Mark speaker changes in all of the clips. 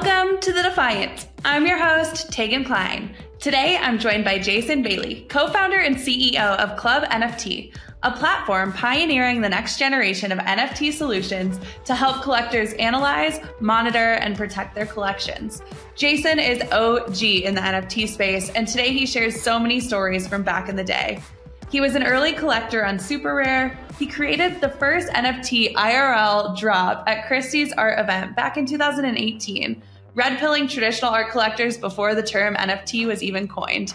Speaker 1: Welcome to The Defiant. I'm your host, Tegan Klein. Today, I'm joined by Jason Bailey, co-founder and CEO of Club NFT, a platform pioneering the next generation of NFT solutions to help collectors analyze, monitor, and protect their collections. Jason is OG in the NFT space, and today he shares so many stories from back in the day. He was an early collector on Super Rare. He created the first NFT IRL drop at Christie's art event back in 2018, red-pilling traditional art collectors before the term NFT was even coined.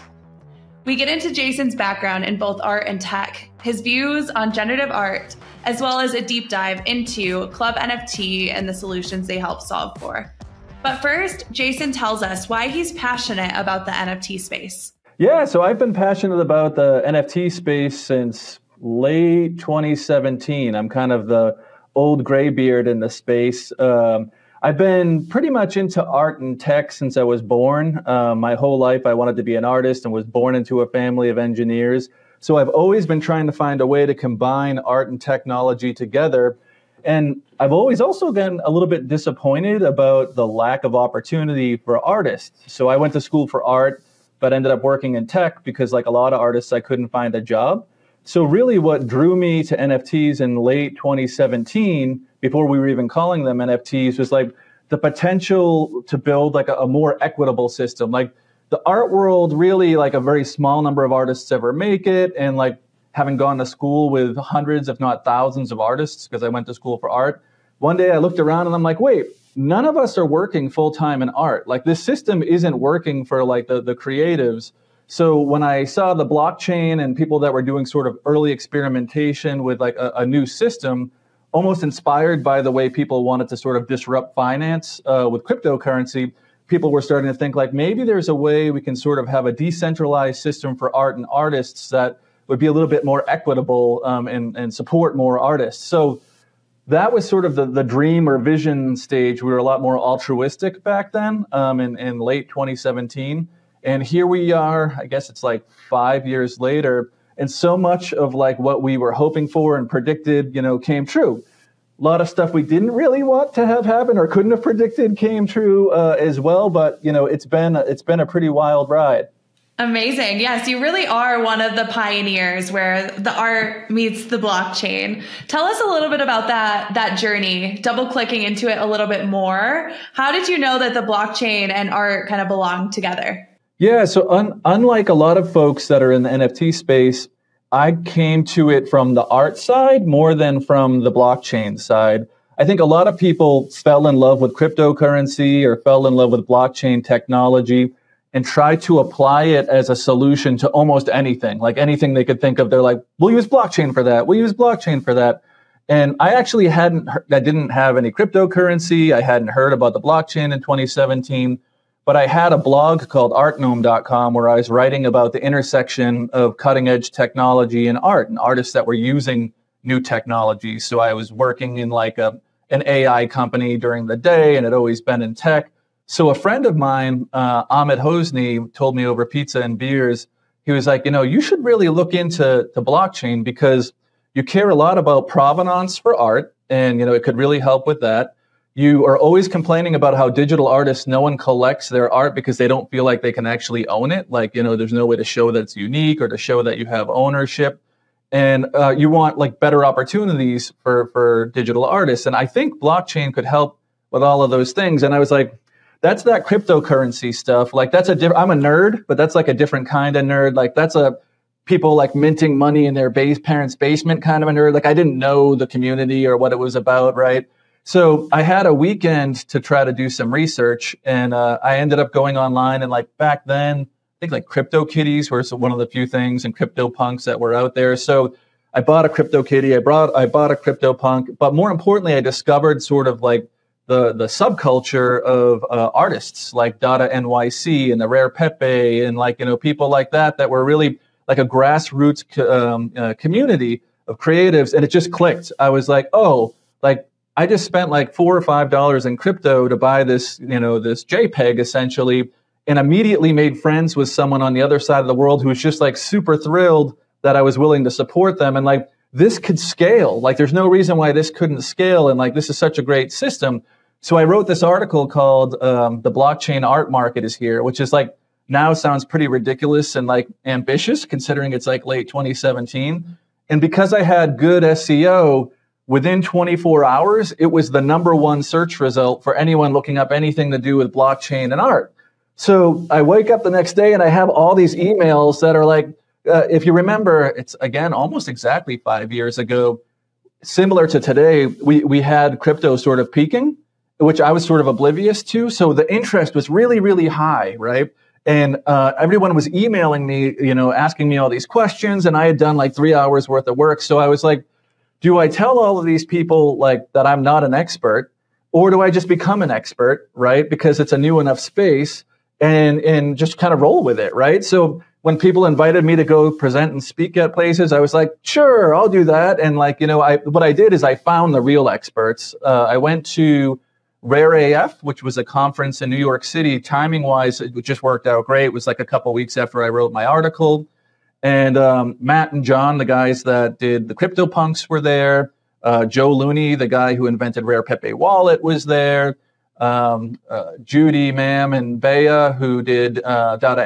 Speaker 1: We get into Jason's background in both art and tech, his views on generative art, as well as a deep dive into Club NFT and the solutions they help solve for. But first, Jason tells us why he's passionate about the NFT space.
Speaker 2: Yeah, so I've been passionate about the NFT space since late 2017. I'm kind of the old graybeard in the space. I've been pretty much into art and tech since I was born. My whole life I wanted to be an artist and was born into a family of engineers. So I've always been trying to find a way to combine art and technology together. And I've always also been a little bit disappointed about the lack of opportunity for artists. So I went to school for art, but ended up working in tech because, like a lot of artists, I couldn't find a job. So really what drew me to NFTs in late 2017, before we were even calling them NFTs, was like the potential to build like a more equitable system. Like the art world, really like a very small number of artists ever make it. And like having gone to school with hundreds, if not thousands of artists, because I went to school for art, one day I looked around and I'm like, wait, none of us are working full-time in art. Like this system isn't working for like the creatives. So when I saw the blockchain and people that were doing sort of early experimentation with like a new system, almost inspired by the way people wanted to sort of disrupt finance with cryptocurrency, people were starting to think like maybe there's a way we can sort of have a decentralized system for art and artists that would be a little bit more equitable and support more artists. So that was sort of the dream or vision stage. We were a lot more altruistic back then in late 2017. And here we are, I guess it's like 5 years later. And so much of like what we were hoping for and predicted, came true. A lot of stuff we didn't really want to have happen or couldn't have predicted came true as well. But, it's been a pretty wild ride.
Speaker 1: Amazing. Yes, you really are one of the pioneers where the art meets the blockchain. Tell us a little bit about that journey, double clicking into it a little bit more. How did you know that the blockchain and art kind of belong together?
Speaker 2: Yeah, so unlike a lot of folks that are in the NFT space, I came to it from the art side more than from the blockchain side. I think a lot of people fell in love with cryptocurrency or fell in love with blockchain technology and try to apply it as a solution to almost anything, like anything they could think of. They're like, we'll use blockchain for that. We'll use blockchain for that. And I actually I didn't have any cryptocurrency. I hadn't heard about the blockchain in 2017, but I had a blog called artgnome.com where I was writing about the intersection of cutting edge technology and art and artists that were using new technology. So I was working in like an AI company during the day and had always been in tech. So a friend of mine, Ahmed Hosni, told me over pizza and beers, he was like, you should really look into the blockchain because you care a lot about provenance for art and, it could really help with that. You are always complaining about how digital artists, no one collects their art because they don't feel like they can actually own it. Like, there's no way to show that it's unique or to show that you have ownership. And you want like better opportunities for digital artists. And I think blockchain could help with all of those things. And I was like, that's that cryptocurrency stuff. Like I'm a nerd, but that's like a different kind of nerd. Like that's people like minting money in their parents' basement kind of a nerd. Like I didn't know the community or what it was about, right? So I had a weekend to try to do some research and I ended up going online and like back then, I think like CryptoKitties were one of the few things and CryptoPunks that were out there. So I bought a CryptoKitty, I bought a CryptoPunk, but more importantly, I discovered sort of like the subculture of artists like Dada NYC and the Rare Pepe and like, people like that were really like a grassroots community of creatives. And it just clicked. I was like, oh, like I just spent like $4 or $5 in crypto to buy this, this JPEG essentially, and immediately made friends with someone on the other side of the world who was just like super thrilled that I was willing to support them. And like, this could scale. Like, there's no reason why this couldn't scale. And like, this is such a great system. So I wrote this article called The Blockchain Art Market is Here, which is like now sounds pretty ridiculous and like ambitious considering it's like late 2017. And because I had good SEO, within 24 hours, it was the #1 search result for anyone looking up anything to do with blockchain and art. So I wake up the next day and I have all these emails that are like, if you remember, it's again, almost exactly 5 years ago, similar to today, we had crypto sort of peaking, which I was sort of oblivious to. So the interest was really, really high, right? And everyone was emailing me, asking me all these questions, and I had done like 3 hours worth of work. So I was like, do I tell all of these people like that I'm not an expert, or do I just become an expert, right? Because it's a new enough space and just kind of roll with it, right? So when people invited me to go present and speak at places, I was like, sure, I'll do that. And like, what I did is I found the real experts. I went to Rare AF, which was a conference in New York City. Timing wise, it just worked out great. It was like a couple weeks after I wrote my article. And Matt and John, the guys that did the CryptoPunks, were there. Joe Looney, the guy who invented Rare Pepe Wallet, was there. Judy, Mam, and Bea, who did Data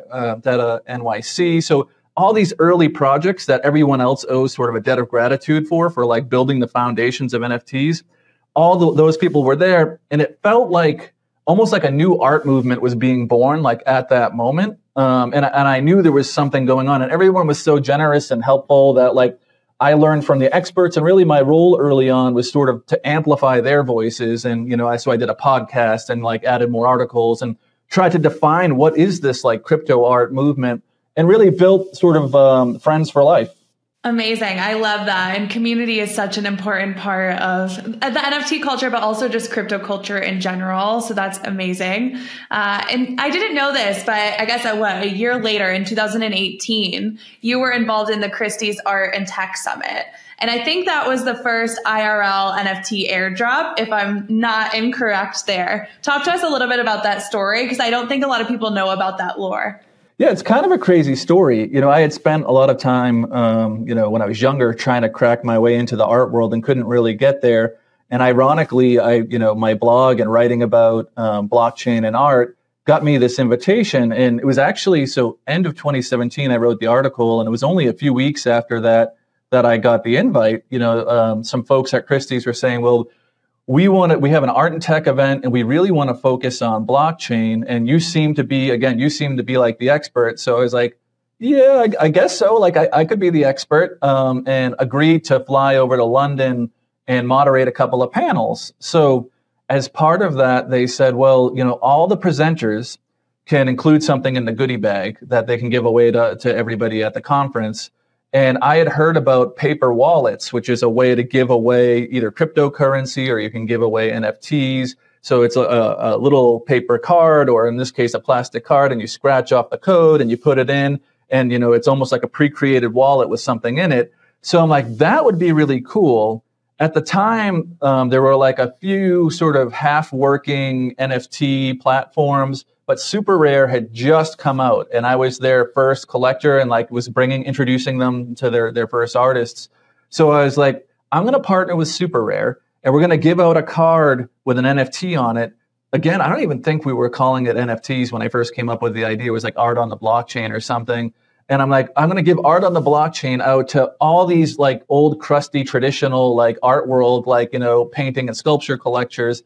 Speaker 2: NYC. So all these early projects that everyone else owes sort of a debt of gratitude for like building the foundations of NFTs. Those people were there, and it felt like almost like a new art movement was being born, like at that moment. And I knew there was something going on, and everyone was so generous and helpful that like I learned from the experts, and really my role early on was sort of to amplify their voices. And, so I did a podcast and like added more articles and tried to define what is this like crypto art movement, and really built sort of friends for life.
Speaker 1: Amazing. I love that. And community is such an important part of the NFT culture, but also just crypto culture in general. So that's amazing. And I didn't know this, but I guess a year later in 2018, you were involved in the Christie's Art and Tech Summit. And I think that was the first IRL NFT airdrop, if I'm not incorrect there. Talk to us a little bit about that story, because I don't think a lot of people know about that lore.
Speaker 2: Yeah, it's kind of a crazy story. I had spent a lot of time, when I was younger, trying to crack my way into the art world and couldn't really get there. And ironically, my blog and writing about blockchain and art got me this invitation. And it was actually, so end of 2017, I wrote the article, and it was only a few weeks after that I got the invite. Some folks at Christie's were saying, well, we have an art and tech event, and we really want to focus on blockchain. And you seem to be like the expert. So I was like, yeah, I guess so. Like I could be the expert, and agreed to fly over to London and moderate a couple of panels. So as part of that, they said, well, all the presenters can include something in the goodie bag that they can give away to everybody at the conference. And I had heard about paper wallets, which is a way to give away either cryptocurrency, or you can give away NFTs. So it's a little paper card, or in this case, a plastic card, and you scratch off the code and you put it in, and it's almost like a pre-created wallet with something in it. So I'm like, that would be really cool. At the time, there were like a few sort of half-working NFT platforms, but Super Rare had just come out, and I was their first collector and like was introducing them to their first artists. So I was like, I'm going to partner with Super Rare, and we're going to give out a card with an NFT on it. Again, I don't even think we were calling it NFTs when I first came up with the idea. It was like art on the blockchain or something. And I'm like, I'm going to give art on the blockchain out to all these like old, crusty, traditional like art world, like, painting and sculpture collectors,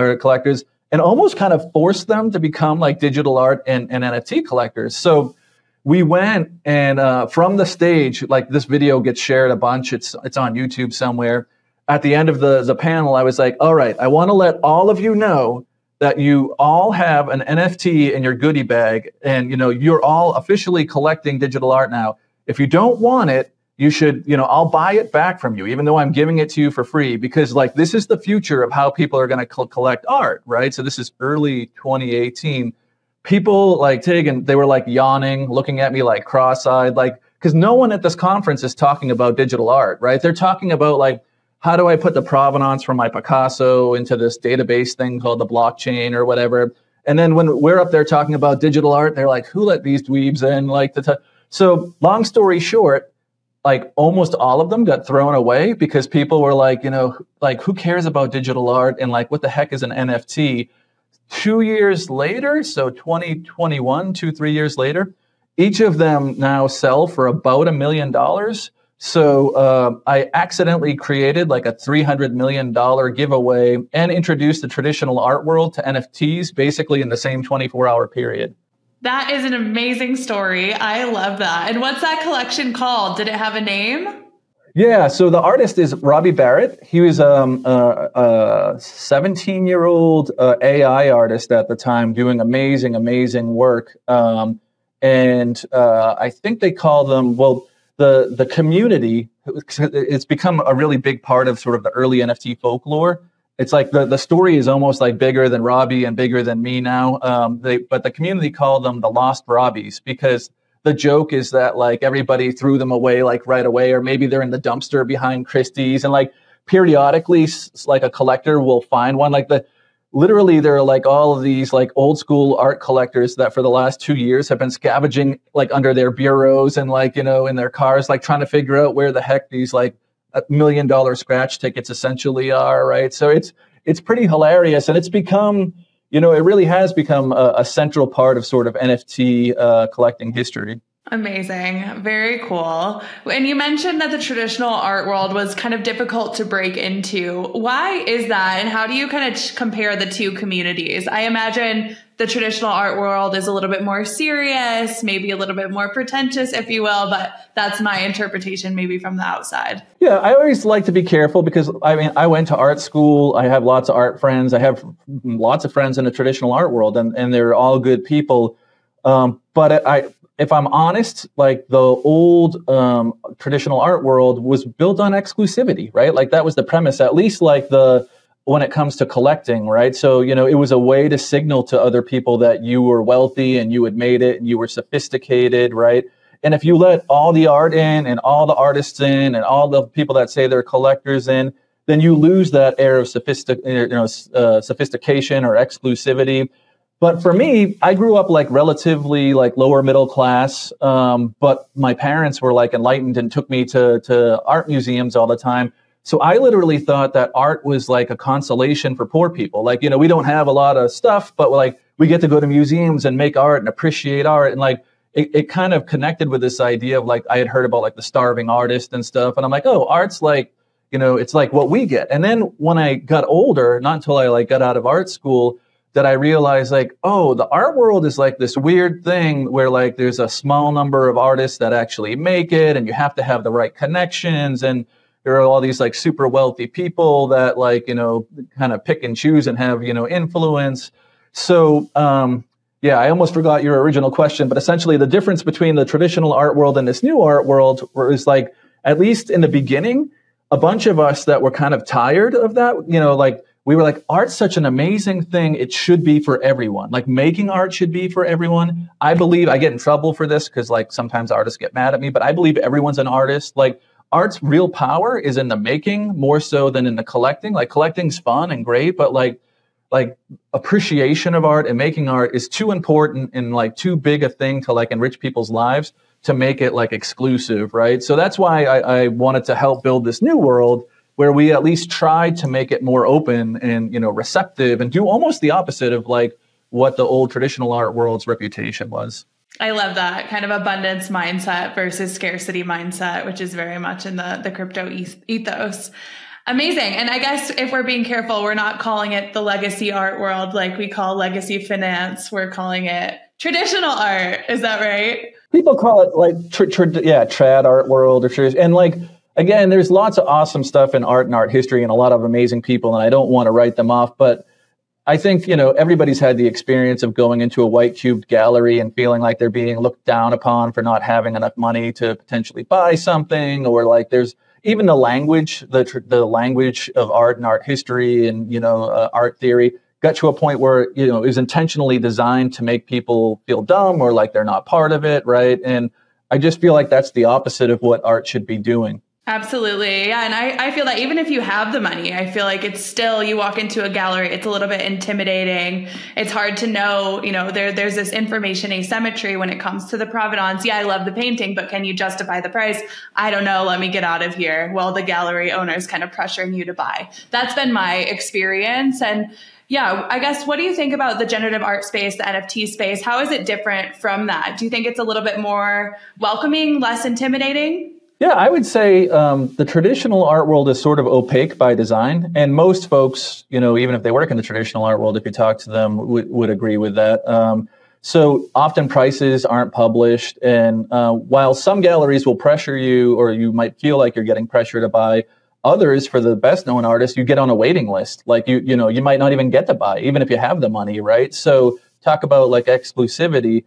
Speaker 2: and almost kind of force them to become like digital art and NFT collectors. So we went, and from the stage, like this video gets shared a bunch. It's on YouTube somewhere. At the end of the panel, I was like, all right, I want to let all of you know that you all have an NFT in your goodie bag, and you're all officially collecting digital art now. If you don't want it, you should, I'll buy it back from you, even though I'm giving it to you for free, because like this is the future of how people are going to collect art, right? So this is early 2018. People like Tegan, they were like yawning, looking at me like cross-eyed, like, because no one at this conference is talking about digital art, right? They're talking about like, how do I put the provenance from my Picasso into this database thing called the blockchain or whatever? And then when we're up there talking about digital art, they're like, who let these dweebs in? So long story short, like almost all of them got thrown away because people were like, like who cares about digital art and like what the heck is an NFT? 2 years later, so 2021, 3 years later, each of them now sell for about $1 million. So I accidentally created like a $300 million giveaway and introduced the traditional art world to NFTs basically in the same 24-hour period.
Speaker 1: That is an amazing story. I love that. And what's that collection called? Did it have a name?
Speaker 2: Yeah, so the artist is Robbie Barrett. He was a 17-year-old AI artist at the time doing amazing work. And I think they call them, the community, it's become a really big part of sort of the early NFT folklore. It's like the story is almost like bigger than Robbie and bigger than me now. But the community called them the Lost Robbies because the joke is that like everybody threw them away like right away, or maybe they're in the dumpster behind Christie's, and like periodically like a collector will find one. Literally there are like all of these like old school art collectors that for the last 2 years have been scavenging like under their bureaus and like, in their cars, like trying to figure out where the heck these like $1 million scratch tickets essentially are, right? So it's pretty hilarious, and it's become, it really has become a central part of sort of NFT collecting history.
Speaker 1: Amazing. Very cool. And you mentioned that the traditional art world was kind of difficult to break into. Why is that? And how do you kind of compare the two communities? I imagine the traditional art world is a little bit more serious, maybe a little bit more pretentious, if you will, but that's my interpretation maybe from the outside. Yeah,
Speaker 2: I always like to be careful because, I went to art school. I have lots of art friends. I have lots of friends in the traditional art world, and they're all good people. But if I'm honest, like the old traditional art world was built on exclusivity, right? Like that was the premise, at least like when it comes to collecting, right? So, it was a way to signal to other people that you were wealthy and you had made it and you were sophisticated, right? And if you let all the art in and all the artists in and all the people that say they're collectors in, then you lose that air of sophistication or exclusivity. But for me, I grew up like relatively like lower middle class, but my parents were like enlightened and took me to art museums all the time. So I literally thought that art was like a consolation for poor people. Like, we don't have a lot of stuff, but like we get to go to museums and make art and appreciate art. And like it kind of connected with this idea of like I had heard about like the starving artist and stuff. And I'm like, oh, art's like, it's like what we get. And then when I got older, not until I like got out of art school, that I realized like, oh, the art world is like this weird thing where like there's a small number of artists that actually make it, and you have to have the right connections, and there are all these like super wealthy people that like, kind of pick and choose and have, influence. So, yeah, I almost forgot your original question, but essentially the difference between the traditional art world and this new art world was like, at least in the beginning, a bunch of us that were kind of tired of that, like, we were like, art's such an amazing thing. It should be for everyone. Like making art should be for everyone. I believe I get in trouble for this because like sometimes artists get mad at me, but I believe everyone's an artist. Like art's real power is in the making more so than in the collecting. Like collecting's fun and great, but like appreciation of art and making art is too important and like too big a thing to like enrich people's lives to make it like exclusive, right? So that's why I wanted to help build this new world where we at least try to make it more open and, receptive and do almost the opposite of like what the old traditional art world's reputation was.
Speaker 1: I love that kind of abundance mindset versus scarcity mindset, which is very much in the crypto ethos. Amazing. And I guess if we're being careful, we're not calling it the legacy art world like we call legacy finance. We're calling it traditional art. Is that right?
Speaker 2: People call it like, trad art world and like, again, there's lots of awesome stuff in art and art history and a lot of amazing people, and I don't want to write them off, but I think, everybody's had the experience of going into a white cubed gallery and feeling like they're being looked down upon for not having enough money to potentially buy something, or like there's even the language, the language of art and art history and, art theory got to a point where, it was intentionally designed to make people feel dumb or like they're not part of it, right? And I just feel like that's the opposite of what art should be doing.
Speaker 1: Absolutely. Yeah. And I feel that even if you have the money, I feel like it's still, you walk into a gallery, it's a little bit intimidating. It's hard to know, there's this information asymmetry when it comes to the provenance. Yeah, I love the painting, but can you justify the price? I don't know. Let me get out of here. Well, the gallery owner is kind of pressuring you to buy. That's been my experience. And yeah, I guess, what do you think about the generative art space, the NFT space? How is it different from that? Do you think it's a little bit more welcoming, less intimidating?
Speaker 2: Yeah, I would say the traditional art world is sort of opaque by design. And most folks, even if they work in the traditional art world, if you talk to them, would agree with that. So often prices aren't published. And while some galleries will pressure you, or you might feel like you're getting pressure to buy, others, for the best known artists, you get on a waiting list. Like you might not even get to buy, even if you have the money, right? So talk about like exclusivity.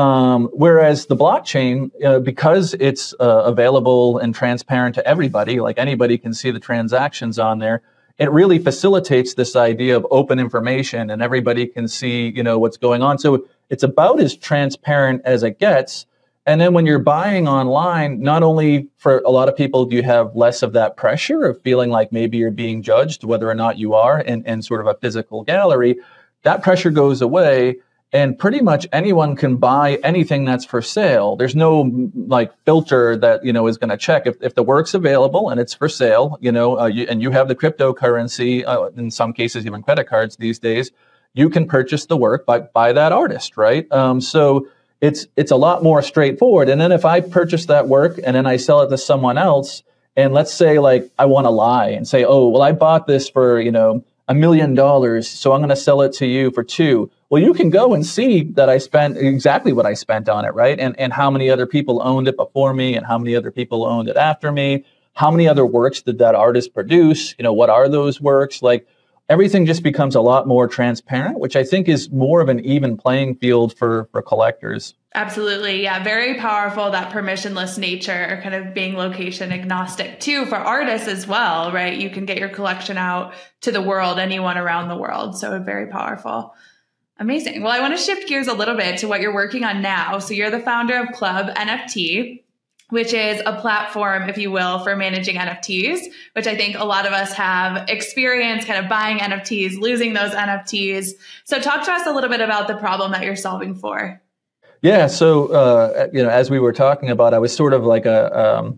Speaker 2: Whereas the blockchain, because it's available and transparent to everybody, like anybody can see the transactions on there, it really facilitates this idea of open information and everybody can see, what's going on. So it's about as transparent as it gets. And then when you're buying online, not only for a lot of people do you have less of that pressure of feeling like maybe you're being judged, whether or not you are in sort of a physical gallery, that pressure goes away. And pretty much anyone can buy anything that's for sale. There's no like filter that, is going to check if the work's available and it's for sale, and you have the cryptocurrency, in some cases, even credit cards these days, you can purchase the work by that artist, right? So it's a lot more straightforward. And then if I purchase that work and then I sell it to someone else, and let's say like I want to lie and say, oh, well, I bought this for, $1 million, so I'm going to sell it to you for $2 million. Well, you can go and see that I spent exactly what I spent on it, right? And how many other people owned it before me and how many other people owned it after me. How many other works did that artist produce? What are those works? Like everything just becomes a lot more transparent, which I think is more of an even playing field for collectors.
Speaker 1: Absolutely. Yeah. Very powerful, that permissionless nature, kind of being location agnostic too for artists as well, right? You can get your collection out to the world, anyone around the world. So very powerful. Amazing. Well, I want to shift gears a little bit to what you're working on now. So you're the founder of Club NFT, which is a platform, if you will, for managing NFTs, which I think a lot of us have experience kind of buying NFTs, losing those NFTs. So talk to us a little bit about the problem that you're solving for.
Speaker 2: Yeah. So, as we were talking about, I was sort of like a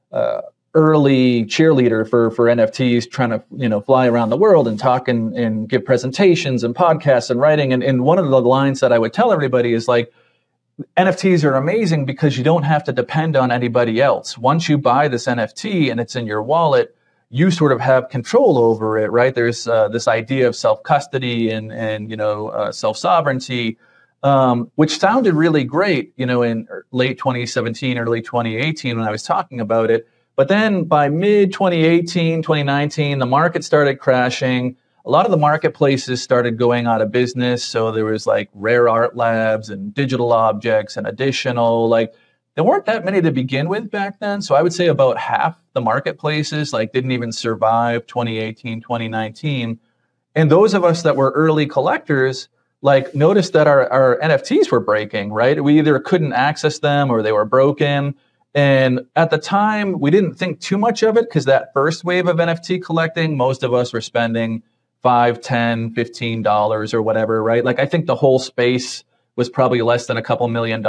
Speaker 2: early cheerleader for NFTs, trying to, fly around the world and talk and give presentations and podcasts and writing. And one of the lines that I would tell everybody is like, NFTs are amazing because you don't have to depend on anybody else. Once you buy this NFT and it's in your wallet, you sort of have control over it, right? There's this idea of self-custody and self-sovereignty, which sounded really great, in late 2017, early 2018 when I was talking about it. But then by mid 2018, 2019, the market started crashing. A lot of the marketplaces started going out of business. So there was like Rare Art Labs and Digital Objects and Additional. Like there weren't that many to begin with back then. So I would say about half the marketplaces like didn't even survive 2018, 2019. And those of us that were early collectors like noticed that our NFTs were breaking, right? We either couldn't access them or they were broken. And at the time, we didn't think too much of it because that first wave of NFT collecting, most of us were spending $5, $10, $15 or whatever, right? Like I think the whole space was probably less than a couple $1 million,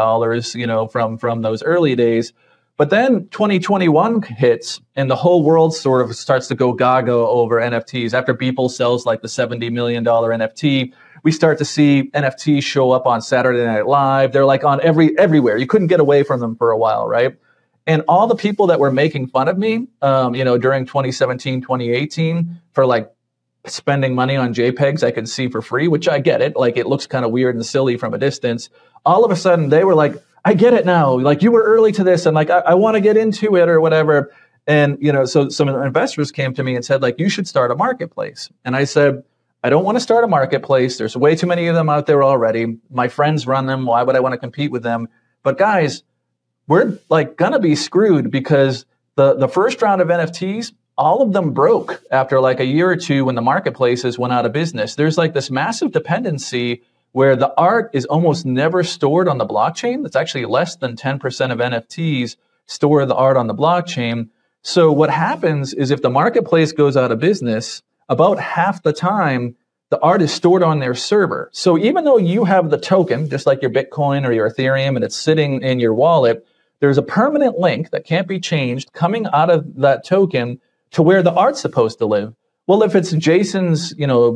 Speaker 2: from those early days. But then 2021 hits and the whole world sort of starts to go gaga over NFTs. After Beeple sells like the $70 million NFT, we start to see NFTs show up on Saturday Night Live. They're like on everywhere. You couldn't get away from them for a while, right? And all the people that were making fun of me, during 2017, 2018 for like spending money on JPEGs I could see for free, which I get it. Like it looks kind of weird and silly from a distance. All of a sudden they were like, I get it now. Like you were early to this and like, I want to get into it or whatever. And, so some investors came to me and said like, you should start a marketplace. And I said, I don't want to start a marketplace. There's way too many of them out there already. My friends run them. Why would I want to compete with them? But guys, we're like going to be screwed because the first round of NFTs, all of them broke after like a year or two when the marketplaces went out of business. There's like this massive dependency where the art is almost never stored on the blockchain. That's actually less than 10% of NFTs store the art on the blockchain. So what happens is if the marketplace goes out of business, about half the time, the art is stored on their server. So even though you have the token, just like your Bitcoin or your Ethereum, and it's sitting in your wallet, there's a permanent link that can't be changed coming out of that token to where the art's supposed to live. Well, if it's Jason's,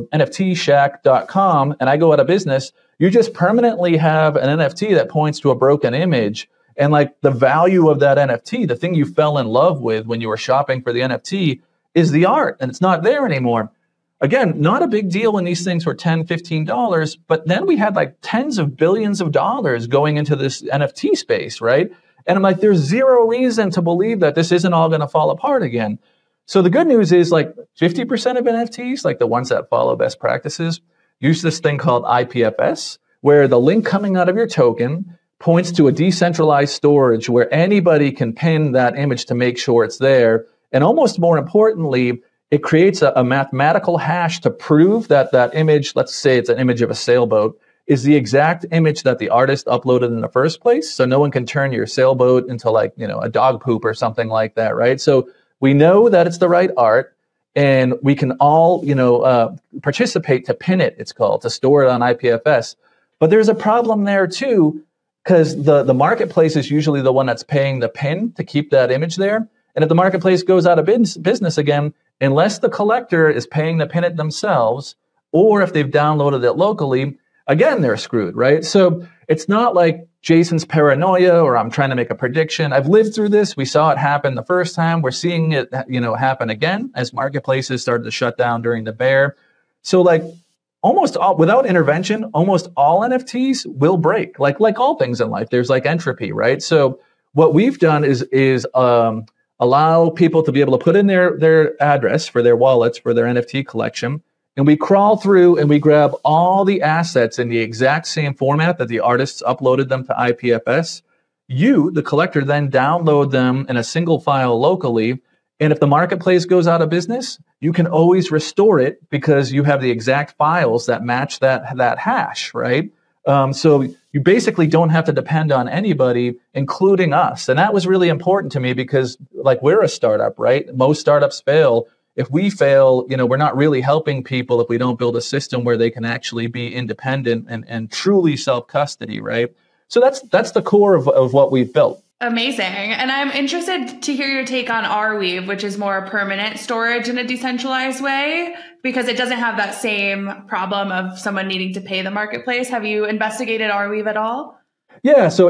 Speaker 2: NFTshack.com and I go out of business, you just permanently have an NFT that points to a broken image. And like the value of that NFT, the thing you fell in love with when you were shopping for the NFT is the art, and it's not there anymore. Again, not a big deal when these things were $10, $15, but then we had like tens of billions of dollars going into this NFT space, right? And I'm like, there's zero reason to believe that this isn't all going to fall apart again. So the good news is like 50% of NFTs, like the ones that follow best practices, use this thing called IPFS, where the link coming out of your token points to a decentralized storage where anybody can pin that image to make sure it's there. And almost more importantly, it creates a mathematical hash to prove that that image, let's say it's an image of a sailboat, is the exact image that the artist uploaded in the first place. So no one can turn your sailboat into like, a dog poop or something like that, right? So we know that it's the right art, and we can all, participate to pin it, it's called, to store it on IPFS. But there's a problem there too, because the marketplace is usually the one that's paying the pin to keep that image there. And if the marketplace goes out of business again, unless the collector is paying to pin it themselves, or if they've downloaded it locally, again, they're screwed, right? So it's not like Jason's paranoia or I'm trying to make a prediction. I've lived through this. We saw it happen the first time. We're seeing it, happen again as marketplaces started to shut down during the bear. So like almost all, without intervention, almost all NFTs will break. Like all things in life, there's like entropy, right? So what we've done is allow people to be able to put in their address for their wallets for their NFT collection. And we crawl through and we grab all the assets in the exact same format that the artists uploaded them to IPFS. You, the collector, then download them in a single file locally. And if the marketplace goes out of business, you can always restore it because you have the exact files that match that hash, right? So you basically don't have to depend on anybody, including us. And that was really important to me because like we're a startup, right? Most startups fail. If we fail, we're not really helping people if we don't build a system where they can actually be independent and truly self-custody, right? So that's the core of what we've built.
Speaker 1: Amazing. And I'm interested to hear your take on Arweave, which is more permanent storage in a decentralized way, because it doesn't have that same problem of someone needing to pay the marketplace. Have you investigated Arweave at all?
Speaker 2: Yeah, so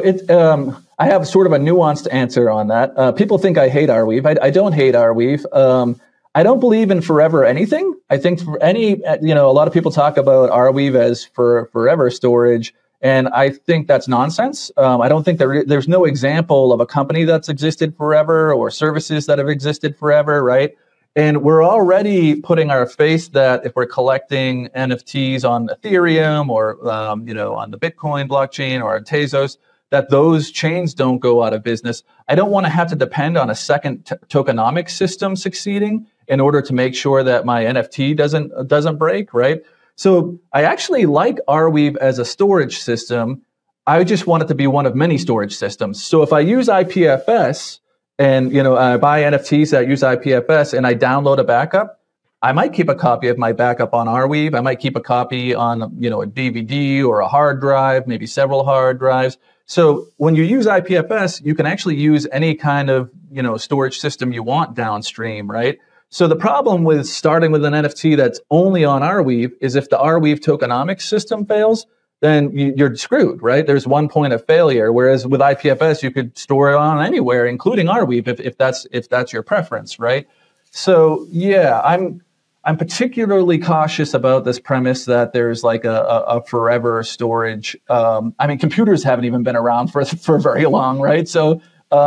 Speaker 2: I have sort of a nuanced answer on that. People think I hate Arweave. I don't hate Arweave. I don't believe in forever anything. I think for a lot of people talk about Arweave as for forever storage. And I think that's nonsense. I don't think there's no example of a company that's existed forever or services that have existed forever, right? And we're already putting our face that if we're collecting NFTs on Ethereum or, on the Bitcoin blockchain or on Tezos, that those chains don't go out of business. I don't want to have to depend on a second tokenomics system succeeding in order to make sure that my NFT doesn't break, right? So I actually like Arweave as a storage system. I just want it to be one of many storage systems. So if I use IPFS and I buy NFTs that use IPFS and I download a backup, I might keep a copy of my backup on Arweave. I might keep a copy on a DVD or a hard drive, maybe several hard drives. So when you use IPFS, you can actually use any kind of storage system you want downstream, right? So the problem with starting with an NFT that's only on Arweave is if the Arweave tokenomics system fails, then you're screwed, right? There's one point of failure. Whereas with IPFS, you could store it on anywhere, including Arweave, if that's your preference, right? So yeah, I'm particularly cautious about this premise that there's like a forever storage. Computers haven't even been around for very long, right? So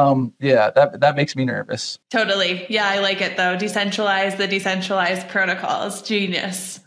Speaker 2: that makes me nervous.
Speaker 1: Totally. Yeah, I like it though. The decentralized protocols. Genius.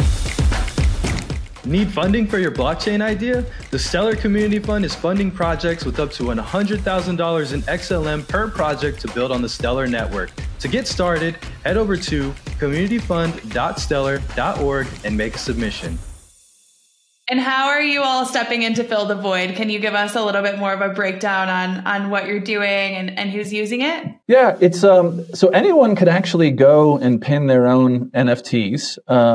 Speaker 3: Need funding for your blockchain idea? The Stellar Community Fund is funding projects with up to $100,000 in XLM per project to build on the Stellar network. To get started, head over to communityfund.stellar.org and make a submission.
Speaker 1: And how are you all stepping in to fill the void? Can you give us a little bit more of a breakdown on what you're doing and who's using it?
Speaker 2: Yeah, it's so anyone could actually go and pin their own NFTs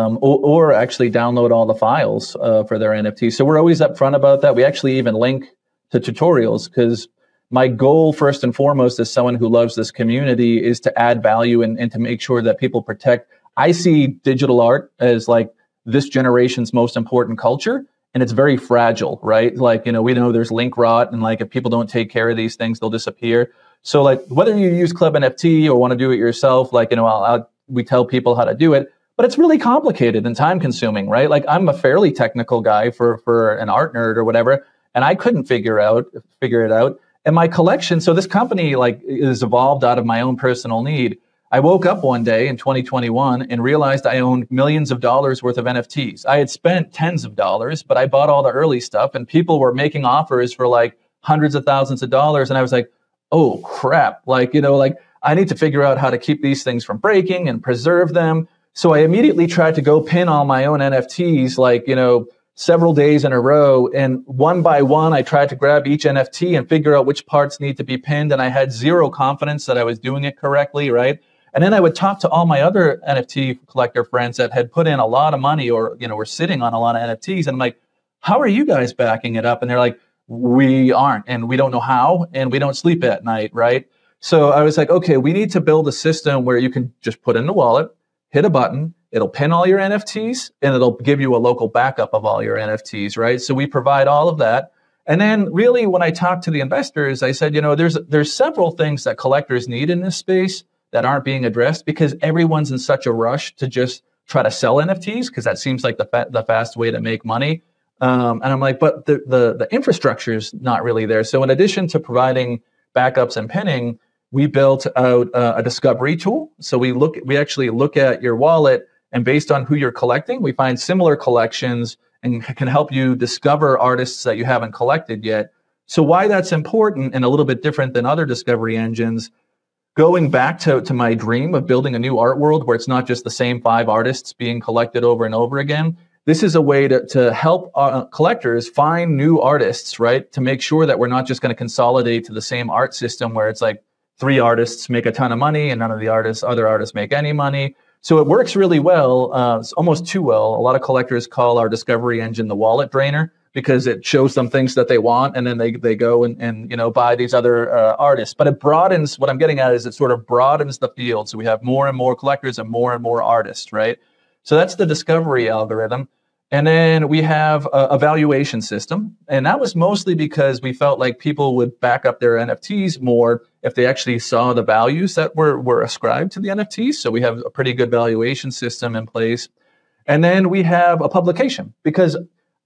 Speaker 2: or actually download all the files for their NFTs. So we're always upfront about that. We actually even link to tutorials because my goal, first and foremost, as someone who loves this community, is to add value and to make sure that people protect. I see digital art as like this generation's most important culture, and it's very fragile, right? Like, we know there's link rot, and like if people don't take care of these things, they'll disappear. So like whether you use Club NFT or want to do it yourself, like, we tell people how to do it, but it's really complicated and time consuming, right? Like I'm a fairly technical guy for an art nerd or whatever, and I couldn't figure it out. And my collection, so this company like is evolved out of my own personal need. I woke up one day in 2021 and realized I owned millions of dollars worth of NFTs. I had spent tens of dollars, but I bought all the early stuff and people were making offers for like hundreds of thousands of dollars. And I was like, oh crap. Like, I need to figure out how to keep these things from breaking and preserve them. So I immediately tried to go pin all my own NFTs, like, several days in a row. And one by one, I tried to grab each NFT and figure out which parts need to be pinned. And I had zero confidence that I was doing it correctly, right? And then I would talk to all my other NFT collector friends that had put in a lot of money or, were sitting on a lot of NFTs. And I'm like, how are you guys backing it up? And they're like, we aren't, and we don't know how, and we don't sleep at night, right? So I was like, okay, we need to build a system where you can just put in the wallet, hit a button, it'll pin all your NFTs, and it'll give you a local backup of all your NFTs, right? So we provide all of that. And then really when I talked to the investors, I said, there's several things that collectors need in this space that aren't being addressed because everyone's in such a rush to just try to sell NFTs because that seems like the fast way to make money. And I'm like, but the infrastructure is not really there. So in addition to providing backups and pinning, we built out a discovery tool. So we actually look at your wallet, and based on who you're collecting, we find similar collections and can help you discover artists that you haven't collected yet. So why that's important and a little bit different than other discovery engines, going back to my dream of building a new art world where it's not just the same 5 artists being collected over and over again, this is a way to help collectors find new artists, right? To make sure that we're not just going to consolidate to the same art system where it's like 3 artists make a ton of money and none of the other artists make any money. So it works really well, it's almost too well. A lot of collectors call our discovery engine the wallet drainer because it shows them things that they want, and then they go and buy these other artists. But it broadens, what I'm getting at is it sort of broadens the field. So we have more and more collectors and more artists, right? So that's the discovery algorithm. And then we have a valuation system. And that was mostly because we felt like people would back up their NFTs more if they actually saw the values that were ascribed to the NFTs. So we have a pretty good valuation system in place. And then we have a publication because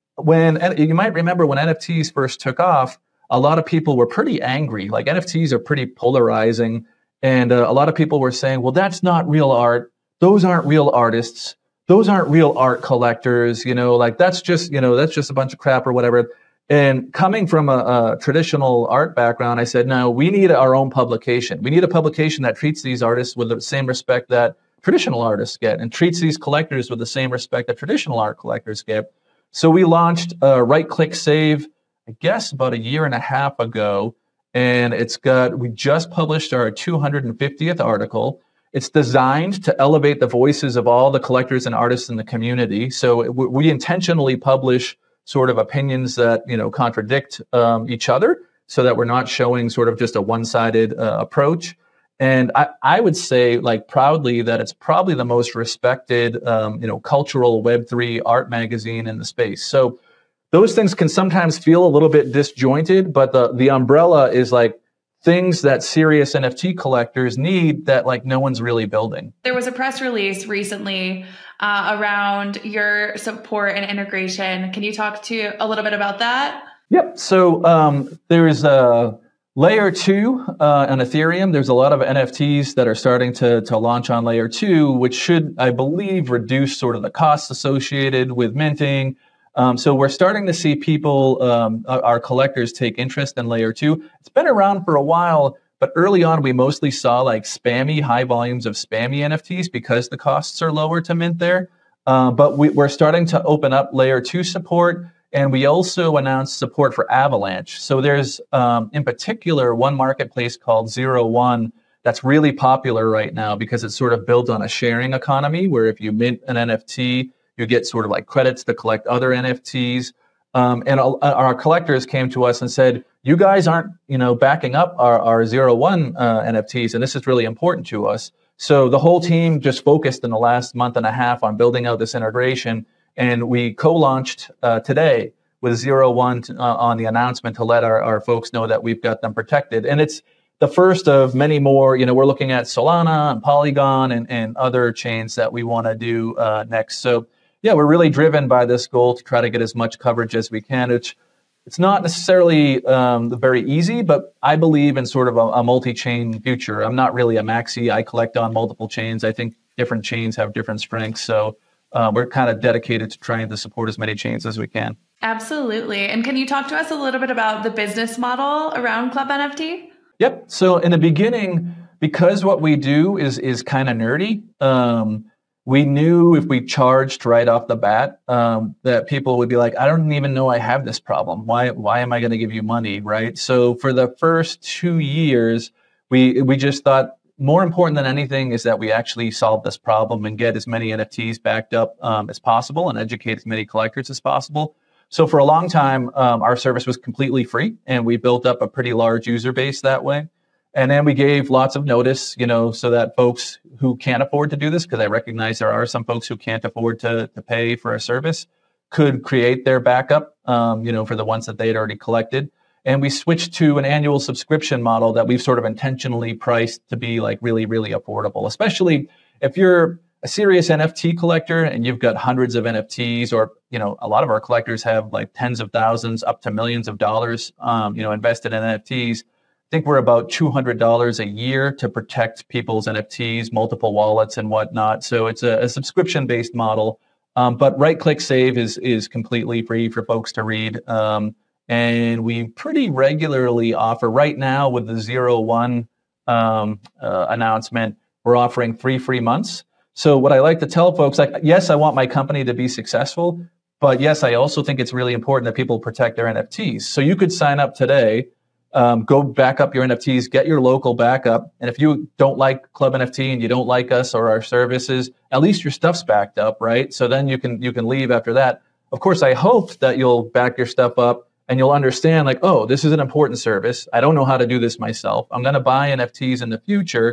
Speaker 2: you might remember when NFTs first took off, a lot of people were pretty angry. Like NFTs are pretty polarizing. And a lot of people were saying, well, that's not real art. Those aren't real artists. Those aren't real art collectors, that's just a bunch of crap or whatever. And coming from a traditional art background, I said, no, we need our own publication. We need a publication that treats these artists with the same respect that traditional artists get and treats these collectors with the same respect that traditional art collectors get. So we launched Right Click Save, I guess about 1.5 years ago. And we just published our 250th article. It's designed to elevate the voices of all the collectors and artists in the community. So we intentionally publish sort of opinions that, contradict each other so that we're not showing sort of just a one-sided approach. And I would say like proudly that it's probably the most respected, cultural Web3 art magazine in the space. So those things can sometimes feel a little bit disjointed, but the umbrella is like things that serious NFT collectors need that like no one's really building.
Speaker 1: There was a press release recently around your support and integration. Can you talk to a little bit about that?
Speaker 2: Yep. So there is a Layer 2 on Ethereum. There's a lot of NFTs that are starting to launch on Layer 2, which should, I believe, reduce sort of the costs associated with minting. So we're starting to see people, our collectors, take interest in Layer 2. It's been around for a while, but early on, we mostly saw like high volumes of spammy NFTs because the costs are lower to mint there. But we're starting to open up Layer 2 support. And we also announced support for Avalanche. So there's, in particular, one marketplace called 01 that's really popular right now because it's sort of built on a sharing economy where if you mint an NFT, you get sort of like credits to collect other NFTs. And our collectors came to us and said, you guys aren't, backing up our 01 NFTs, and this is really important to us. So the whole team just focused in the last month and a half on building out this integration. And we co-launched today with 01 on the announcement to let our folks know that we've got them protected. And it's the first of many more. We're looking at Solana and Polygon and other chains that we want to do next. So yeah, we're really driven by this goal to try to get as much coverage as we can. It's not necessarily very easy, but I believe in sort of a multi-chain future. I'm not really a maxi. I collect on multiple chains. I think different chains have different strengths. So we're kind of dedicated to trying to support as many chains as we can.
Speaker 1: Absolutely. And can you talk to us a little bit about the business model around Club NFT?
Speaker 2: Yep. So in the beginning, because what we do is kind of nerdy, we knew if we charged right off the bat that people would be like, I don't even know I have this problem. Why am I going to give you money, right? So for the first 2 years, we just thought more important than anything is that we actually solve this problem and get as many NFTs backed up as possible and educate as many collectors as possible. So for a long time, our service was completely free, and we built up a pretty large user base that way. And then we gave lots of notice, so that folks who can't afford to do this, because I recognize there are some folks who can't afford to pay for a service, could create their backup, for the ones that they had already collected. And we switched to an annual subscription model that we've sort of intentionally priced to be like really, really affordable, especially if you're a serious NFT collector and you've got hundreds of NFTs, or, a lot of our collectors have like tens of thousands up to millions of dollars, invested in NFTs. I think we're about $200 a year to protect people's NFTs, multiple wallets and whatnot. So it's a subscription-based model, but right-click save is completely free for folks to read. And we pretty regularly offer, right now with the 01 announcement, we're offering 3 free months. So what I like to tell folks, like, yes, I want my company to be successful, but yes, I also think it's really important that people protect their NFTs. So you could sign up today, go back up your NFTs, get your local backup. And if you don't like Club NFT and you don't like us or our services, at least your stuff's backed up, right? So then you can leave after that. Of course, I hope that you'll back your stuff up and you'll understand, like, oh, this is an important service. I don't know how to do this myself. I'm going to buy NFTs in the future.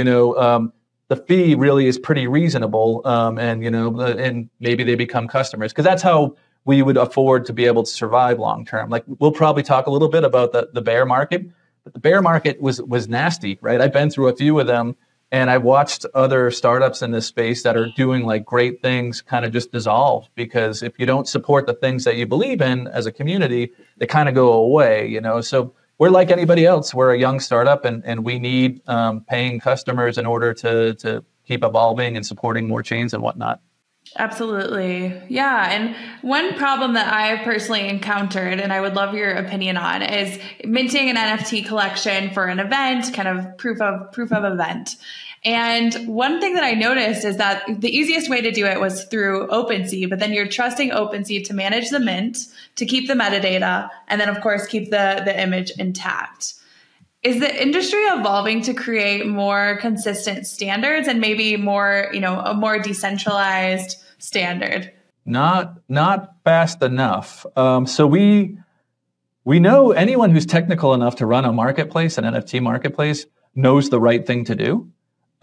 Speaker 2: The fee really is pretty reasonable, and maybe they become customers, because that's how we would afford to be able to survive long term. Like, we'll probably talk a little bit about the bear market, but the bear market was nasty, right? I've been through a few of them, and I've watched other startups in this space that are doing like great things kind of just dissolve, because if you don't support the things that you believe in as a community, they kind of go away, So we're like anybody else. We're a young startup, and we need paying customers in order to keep evolving and supporting more chains and whatnot.
Speaker 1: Absolutely. Yeah. And one problem that I've personally encountered, and I would love your opinion on, is minting an NFT collection for an event, kind of proof of event. And one thing that I noticed is that the easiest way to do it was through OpenSea, but then you're trusting OpenSea to manage the mint, to keep the metadata, and then of course keep the image intact. Is the industry evolving to create more consistent standards and maybe more, a more decentralized standard?
Speaker 2: Not fast enough. So we know anyone who's technical enough to run a marketplace, an NFT marketplace, knows the right thing to do.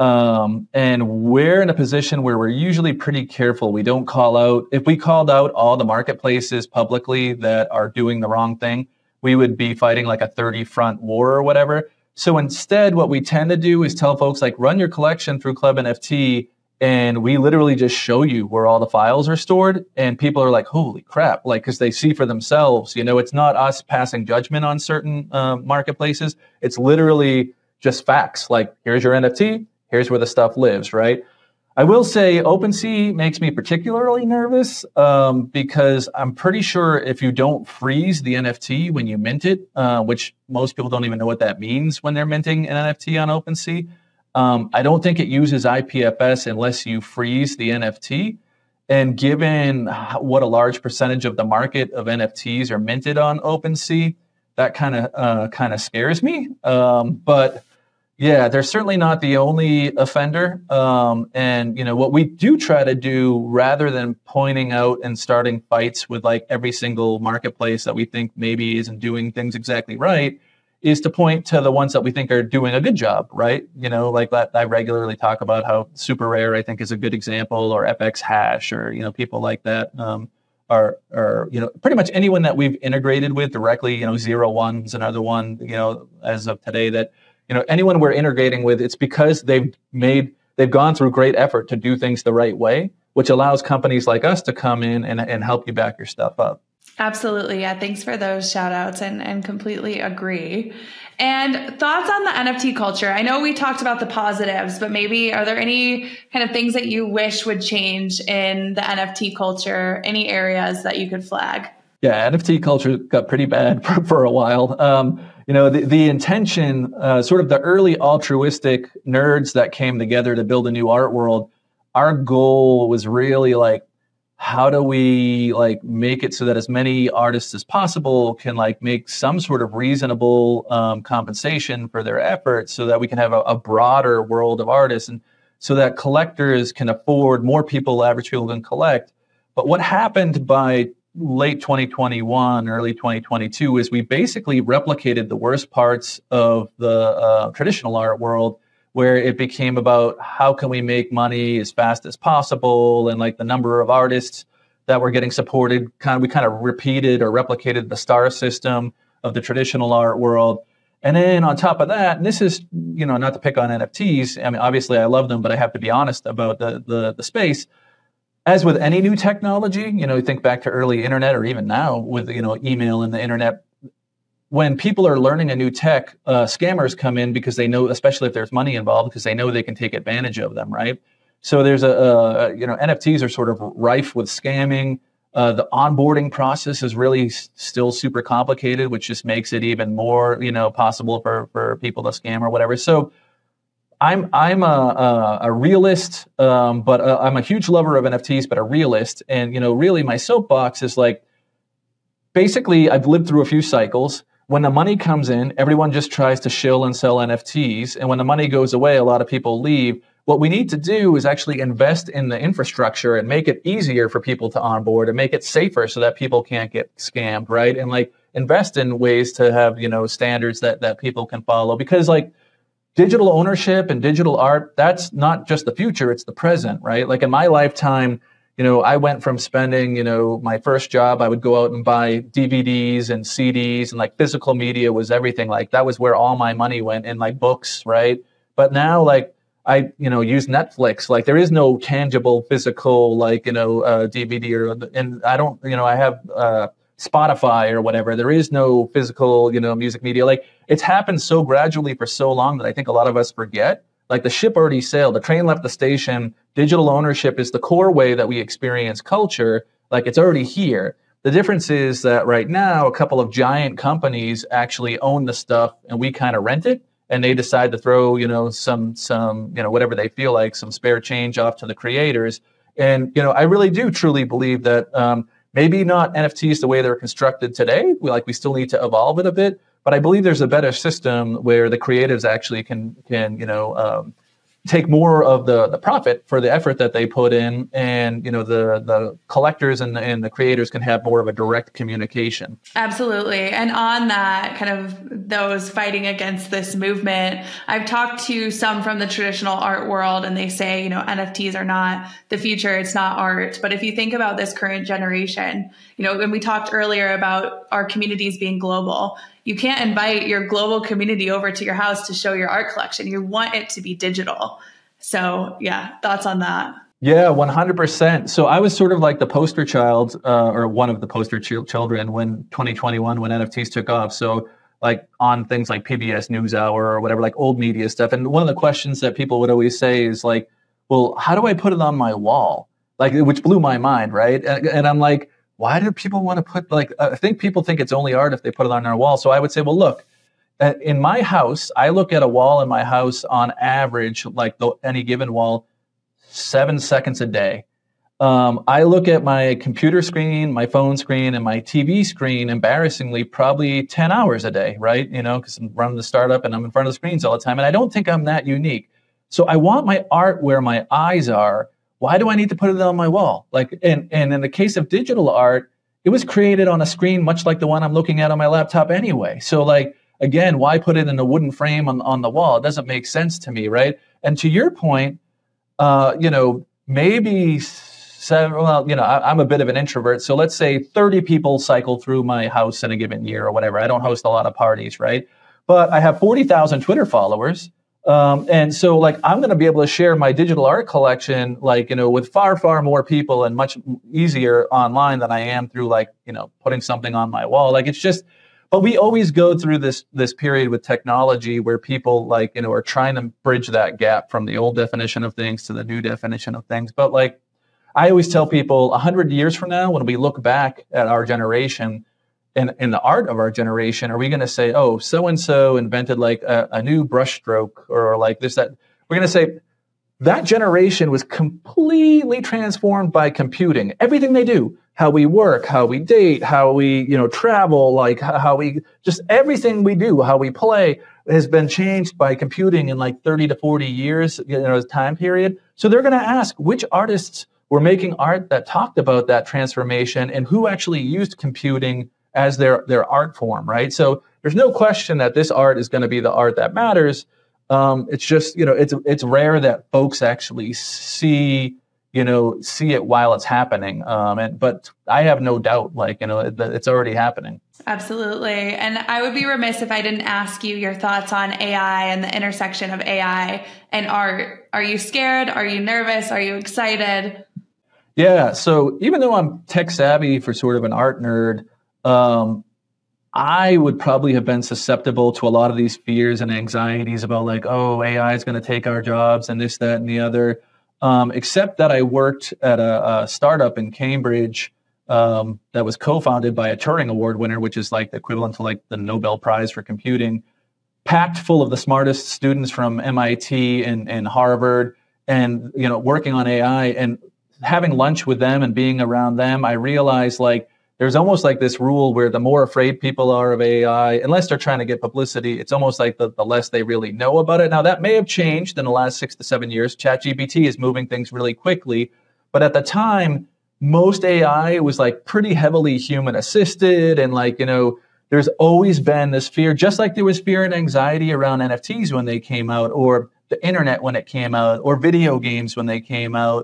Speaker 2: And we're in a position where we're usually pretty careful. We don't call out. If we called out all the marketplaces publicly that are doing the wrong thing, we would be fighting like a 30-front war or whatever. So instead, what we tend to do is tell folks, like, run your collection through Club NFT, and we literally just show you where all the files are stored. And people are like, holy crap, like, because they see for themselves. It's not us passing judgment on certain marketplaces. It's literally just facts. Like, here's your NFT, here's where the stuff lives, right? I will say OpenSea makes me particularly nervous because I'm pretty sure if you don't freeze the NFT when you mint it, which most people don't even know what that means when they're minting an NFT on OpenSea, I don't think it uses IPFS unless you freeze the NFT. And given what a large percentage of the market of NFTs are minted on OpenSea, that kind of scares me. But yeah, they're certainly not the only offender. And what we do try to do, rather than pointing out and starting fights with like every single marketplace that we think maybe isn't doing things exactly right, is to point to the ones that we think are doing a good job, right? Like that I regularly talk about how Super Rare, I think, is a good example, or FX Hash, or people like that. Are pretty much anyone that we've integrated with directly. 01's another one, as of today, that anyone we're integrating with, it's because they've gone through great effort to do things the right way, which allows companies like us to come in and help you back your stuff up.
Speaker 1: Absolutely. Yeah. Thanks for those shout outs and completely agree. And thoughts on the NFT culture? I know we talked about the positives, but maybe are there any kind of things that you wish would change in the NFT culture? Any areas that you could flag?
Speaker 2: Yeah, NFT culture got pretty bad for a while. The intention, sort of the early altruistic nerds that came together to build a new art world, our goal was really like, how do we like make it so that as many artists as possible can like make some sort of reasonable compensation for their efforts, so that we can have a broader world of artists, and so that collectors can afford, more people, average people can collect. But what happened by late 2021, early 2022 is we basically replicated the worst parts of the traditional art world, where it became about how can we make money as fast as possible, and like the number of artists that were getting supported. We kind of repeated or replicated the star system of the traditional art world. And then on top of that, and this is, not to pick on NFTs. I mean, obviously I love them, but I have to be honest about the space. As with any new technology, think back to early internet, or even now with, email and the internet. When people are learning a new tech, scammers come in because they know, especially if there's money involved, because they know they can take advantage of them, right? So there's NFTs are sort of rife with scamming. The onboarding process is really still super complicated, which just makes it even more, possible for people to scam or whatever. So I'm a realist, but I'm a huge lover of NFTs, but a realist. And, really my soapbox is like, basically I've lived through a few cycles. When the money comes in, everyone just tries to shill and sell NFTs. And when the money goes away, a lot of people leave. What we need to do is actually invest in the infrastructure and make it easier for people to onboard, and make it safer so that people can't get scammed, right? And like invest in ways to have, standards that people can follow. Because like digital ownership and digital art, that's not just the future, it's the present, right? Like in my lifetime, I went from spending, my first job, I would go out and buy DVDs and CDs, and like physical media was everything. Like that was where all my money went, in my books, right? But now like I, use Netflix. Like there is no tangible physical, like, DVD and I don't, I have Spotify or whatever. There is no physical, music media. Like it's happened so gradually for so long that I think a lot of us forget. Like the ship already sailed, the train left the station. Digital ownership is the core way that we experience culture. Like it's already here. The difference is that right now, a couple of giant companies actually own the stuff, and we kind of rent it, and they decide to throw, some, whatever they feel like, some spare change off to the creators. And, I really do truly believe that maybe not NFTs the way they're constructed today. We still need to evolve it a bit. But I believe there's a better system where the creatives actually can take more of the profit for the effort that they put in, and the collectors and the creators can have more of a direct communication.
Speaker 1: Absolutely. And on that, kind of those fighting against this movement, I've talked to some from the traditional art world, and they say, NFTs are not the future, it's not art. But if you think about this current generation, when we talked earlier about our communities being global, you can't invite your global community over to your house to show your art collection. You want it to be digital. So yeah, thoughts on that?
Speaker 2: Yeah, 100%. So I was sort of like the poster child, or one of the poster children when 2021, when NFTs took off. So like on things like PBS NewsHour or whatever, like old media stuff. And one of the questions that people would always say is like, well, how do I put it on my wall? Like, which blew my mind, right? And I'm like, why do people want to put, like, I think people think it's only art if they put it on their wall. So I would say, well, look, in my house, I look at a wall in my house on average, like any given wall, 7 seconds a day. I look at my computer screen, my phone screen, and my TV screen, embarrassingly, probably 10 hours a day, right? Because I'm running the startup and I'm in front of the screens all the time. And I don't think I'm that unique. So I want my art where my eyes are. Why do I need to put it on my wall? And in the case of digital art, it was created on a screen much like the one I'm looking at on my laptop anyway. So again, why put it in a wooden frame on the wall? It doesn't make sense to me, right? And to your point, maybe I'm a bit of an introvert. So let's say 30 people cycle through my house in a given year or whatever. I don't host a lot of parties, right? But I have 40,000 Twitter followers. And so I'm going to be able to share my digital art collection, with far, far more people and much easier online than I am through putting something on my wall. But we always go through this period with technology where people are trying to bridge that gap from the old definition of things to the new definition of things. But I always tell people 100 years from now, when we look back at our generation and the art of our generation, are we going to say, oh, so-and-so invented a new brushstroke or this, that? We're going to say that generation was completely transformed by computing. Everything they do, how we work, how we date, how we, travel, how we, just everything we do, how we play has been changed by computing in 30 to 40 years, time period. So they're going to ask which artists were making art that talked about that transformation and who actually used computing as their art form, right? So there's no question that this art is going to be the art that matters. It's just, it's rare that folks actually see it while it's happening. But I have no doubt, it's already happening.
Speaker 1: Absolutely. And I would be remiss if I didn't ask you your thoughts on AI and the intersection of AI and art. Are you scared? Are you nervous? Are you excited?
Speaker 2: Yeah. So even though I'm tech savvy for sort of an art nerd, I would probably have been susceptible to a lot of these fears and anxieties about AI is going to take our jobs and this, that, and the other. Except that I worked at a startup in Cambridge that was co-founded by a Turing Award winner, which is the equivalent to the Nobel Prize for computing, packed full of the smartest students from MIT and Harvard, and working on AI. And having lunch with them and being around them, I realized there's almost this rule where the more afraid people are of AI, unless they're trying to get publicity, it's almost the less they really know about it. Now, that may have changed in the last 6 to 7 years. ChatGPT is moving things really quickly. But at the time, most AI was pretty heavily human assisted. And there's always been this fear, just like there was fear and anxiety around NFTs when they came out, or the internet when it came out, or video games when they came out.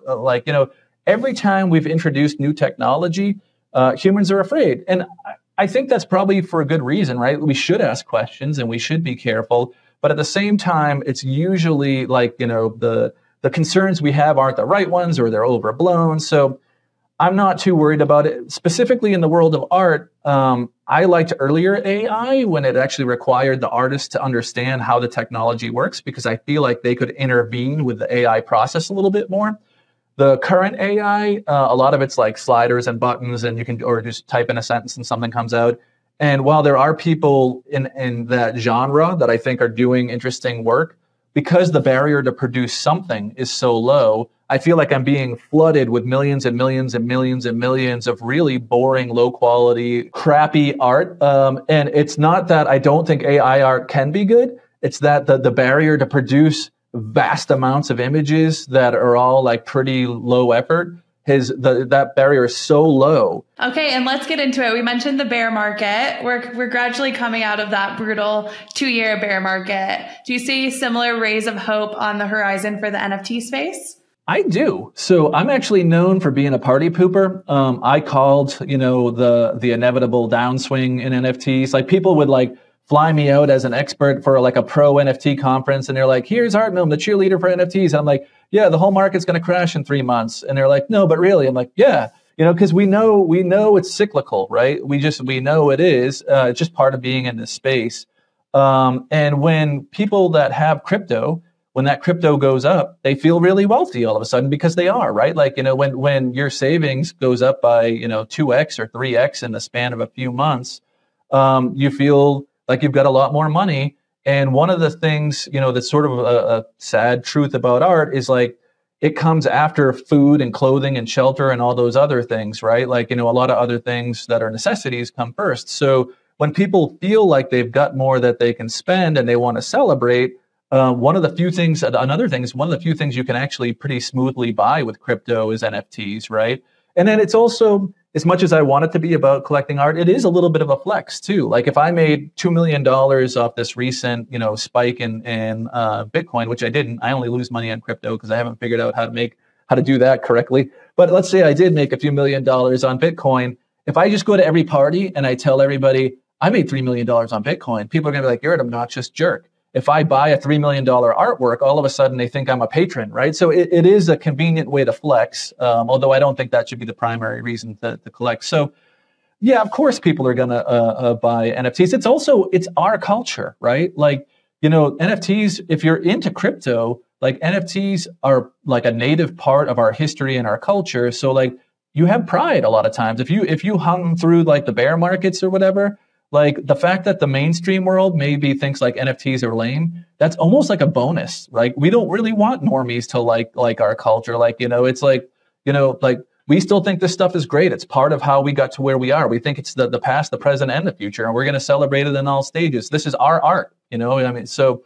Speaker 2: Every time we've introduced new technology, humans are afraid. And I think that's probably for a good reason, right? We should ask questions and we should be careful. But at the same time, it's usually the concerns we have aren't the right ones or they're overblown. So I'm not too worried about it. Specifically in the world of art, I liked earlier AI when it actually required the artist to understand how the technology works, because I feel like they could intervene with the AI process a little bit more. The current AI, a lot of it's sliders and buttons, and you can or just type in a sentence and something comes out. And while there are people in that genre that I think are doing interesting work, because the barrier to produce something is so low, I feel like I'm being flooded with millions and millions and millions and millions of really boring, low quality, crappy art. And it's not that I don't think AI art can be good. It's that the barrier to produce vast amounts of images that are all pretty low effort, that barrier is so low.
Speaker 1: Okay, and let's get into it. We mentioned the bear market. We're gradually coming out of that brutal 2-year bear market. Do you see similar rays of hope on the horizon for the NFT space?
Speaker 2: I do. So I'm actually known for being a party pooper. I called, the inevitable downswing in NFTs. People would fly me out as an expert for a pro NFT conference. And they're like, here's Art Gnome, the cheerleader for NFTs. And I'm like, yeah, the whole market's going to crash in 3 months. And they're like, no, but really? I'm like, yeah, because we know it's cyclical, right? We know it is. It's just part of being in this space. And when people that have crypto, when that crypto goes up, they feel really wealthy all of a sudden because they are, right? When your savings goes up by, 2x or 3x in the span of a few months, you feel like you've got a lot more money. And one of the things, that's sort of a sad truth about art is it comes after food and clothing and shelter and all those other things, right? Like, a lot of other things that are necessities come first. So when people feel like they've got more that they can spend and they want to celebrate, one of the few things you can actually pretty smoothly buy with crypto is NFTs, right? And then it's also, as much as I want it to be about collecting art, it is a little bit of a flex too. Like if I made $2 million off this recent, spike in Bitcoin, which I didn't, I only lose money on crypto because I haven't figured out how to do that correctly. But let's say I did make a few $1 million on Bitcoin. If I just go to every party and I tell everybody I made $3 million on Bitcoin, people are going to be like, you're an obnoxious jerk. If I buy a $3 million artwork, all of a sudden they think I'm a patron, right? So it is a convenient way to flex, although I don't think that should be the primary reason to collect. So yeah, of course people are going to buy NFTs. It's our culture, right? Like, NFTs, if you're into crypto, like NFTs are like a native part of our history and our culture. So like you have pride a lot of times. If you hung through like the bear markets or whatever, like the fact that the mainstream world maybe thinks like NFTs are lame, that's almost like a bonus. Like we don't really want normies to like our culture. Like, it's like, like we still think this stuff is great. It's part of how we got to where we are. We think it's the past, the present, and the future, and we're going to celebrate it in all stages. This is our art, I mean, so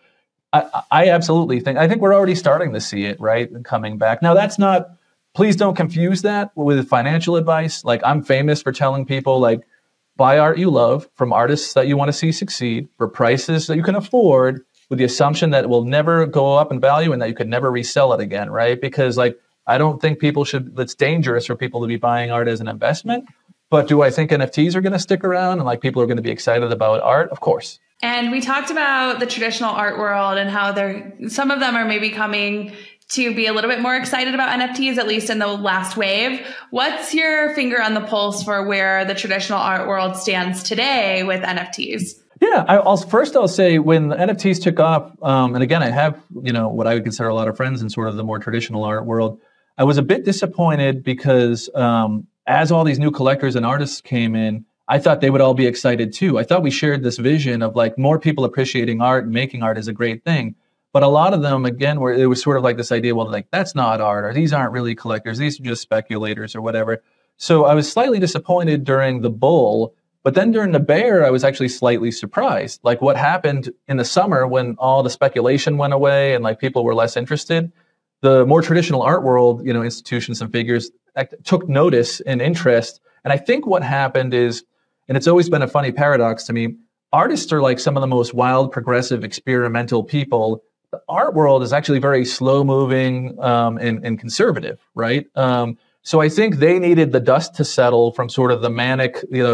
Speaker 2: I absolutely think we're already starting to see it, right? And coming back. Now please don't confuse that with financial advice. Like I'm famous for telling people like, buy art you love from artists that you want to see succeed for prices that you can afford with the assumption that it will never go up in value and that you could never resell it again, right? Because like, I don't think it's dangerous for people to be buying art as an investment. But do I think NFTs are going to stick around and like people are going to be excited about art? Of course.
Speaker 1: And we talked about the traditional art world and how some of them are maybe coming to be a little bit more excited about NFTs, at least in the last wave. What's your finger on the pulse for where the traditional art world stands today with NFTs?
Speaker 2: Yeah, I'll say when the NFTs took off, and again, I have, what I would consider a lot of friends in sort of the more traditional art world. I was a bit disappointed because as all these new collectors and artists came in, I thought they would all be excited too. I thought we shared this vision of like more people appreciating art and making art is a great thing. But a lot of them, again, it was sort of like this idea, well, like, that's not art, or these aren't really collectors, these are just speculators or whatever. So I was slightly disappointed during the bull, but then during the bear, I was actually slightly surprised. Like what happened in the summer when all the speculation went away and like people were less interested, the more traditional art world, institutions and figures took notice and interest. And I think what happened is, and it's always been a funny paradox to me, artists are like some of the most wild, progressive, experimental people. The art world is actually very slow moving and conservative, right? So I think they needed the dust to settle from sort of the manic,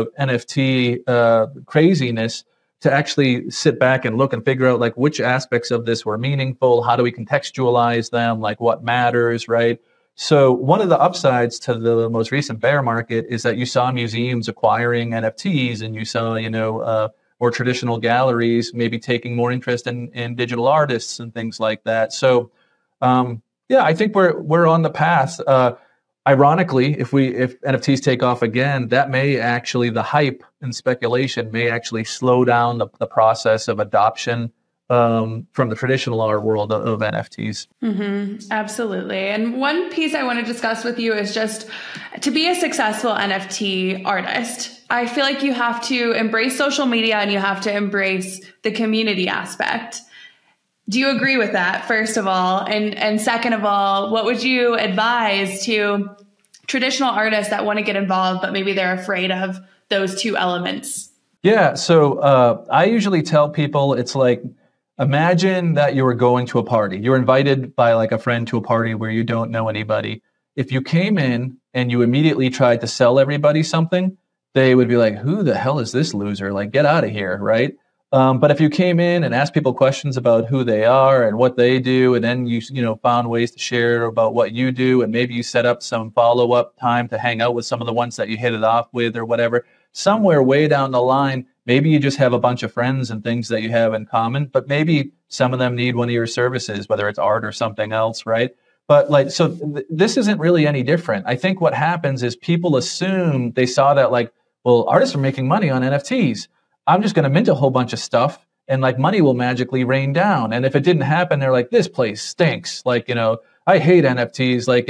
Speaker 2: NFT craziness to actually sit back and look and figure out like which aspects of this were meaningful, how do we contextualize them, like what matters, right? So one of the upsides to the most recent bear market is that you saw museums acquiring NFTs and you saw, or traditional galleries maybe taking more interest in digital artists and things like that. So, I think we're on the path. Ironically, if NFTs take off again, that may actually, the hype and speculation may actually slow down the process of adoption from the traditional art world of NFTs.
Speaker 1: Mm-hmm, absolutely. And one piece I want to discuss with you is just to be a successful NFT artist. I feel like you have to embrace social media and you have to embrace the community aspect. Do you agree with that, first of all? And second of all, what would you advise to traditional artists that want to get involved, but maybe they're afraid of those two elements?
Speaker 2: Yeah. So I usually tell people it's like, imagine that you were going to a party. You're invited by like a friend to a party where you don't know anybody. If you came in and you immediately tried to sell everybody something, they would be like, who the hell is this loser? Like, get out of here, right? But if you came in and asked people questions about who they are and what they do, and then you found ways to share about what you do, and maybe you set up some follow-up time to hang out with some of the ones that you hit it off with or whatever, somewhere way down the line, maybe you just have a bunch of friends and things that you have in common, but maybe some of them need one of your services, whether it's art or something else, right? But this isn't really any different. I think what happens is people assume they saw that artists are making money on NFTs. I'm just going to mint a whole bunch of stuff and money will magically rain down. And if it didn't happen, they're like, this place stinks. I hate NFTs. Like,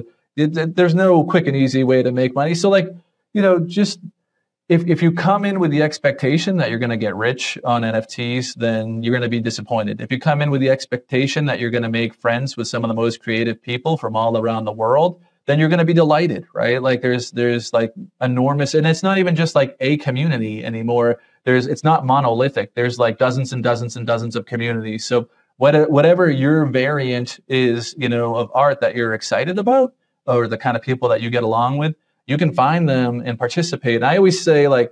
Speaker 2: there's no quick and easy way to make money. So like, just if you come in with the expectation that you're going to get rich on NFTs, then you're going to be disappointed. If you come in with the expectation that you're going to make friends with some of the most creative people from all around the world, then you're going to be delighted, right? Like there's like enormous, and it's not even just like a community anymore. It's not monolithic. There's like dozens and dozens and dozens of communities. So whatever your variant is, of art that you're excited about, or the kind of people that you get along with, you can find them and participate. And I always say, like,